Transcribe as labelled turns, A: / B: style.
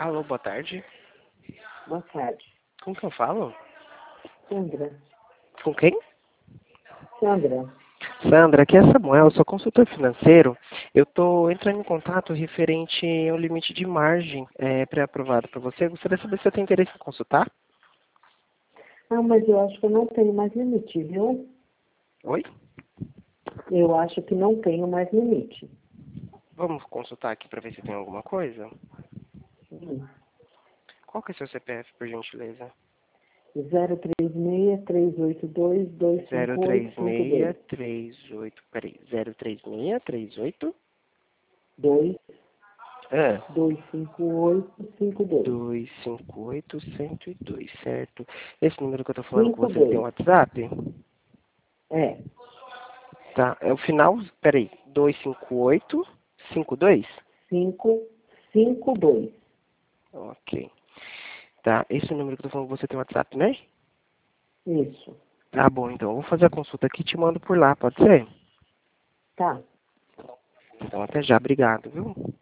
A: Alô, boa tarde.
B: Boa tarde.
A: Com quem eu falo?
B: Sandra.
A: Com quem?
B: Sandra.
A: Sandra, aqui é Samuel, eu sou consultor financeiro. Eu estou entrando em contato referente ao limite de margem pré-aprovado para você. Gostaria de saber se você tem interesse em consultar?
B: Ah, mas eu acho que eu não tenho mais limite, viu?
A: Oi?
B: Eu acho que não tenho mais limite.
A: Vamos consultar aqui para ver se tem alguma coisa?
B: Hum.
A: Qual que é seu CPF, por gentileza?
B: 036-382-25852.
A: 03638, peraí, 03638?
B: 2,
A: Ah,
B: 25852.
A: 258102, certo? Esse número que eu tô falando com você tem
B: 52.
A: WhatsApp?
B: É,
A: Tá, é o final, peraí, 25852?
B: 552.
A: Ok. Tá, esse número que eu tô falando com você tem WhatsApp, né?
B: Isso.
A: Tá bom, então eu vou fazer a consulta aqui e te mando por lá, pode ser?
B: Tá.
A: Então até já, obrigado, viu?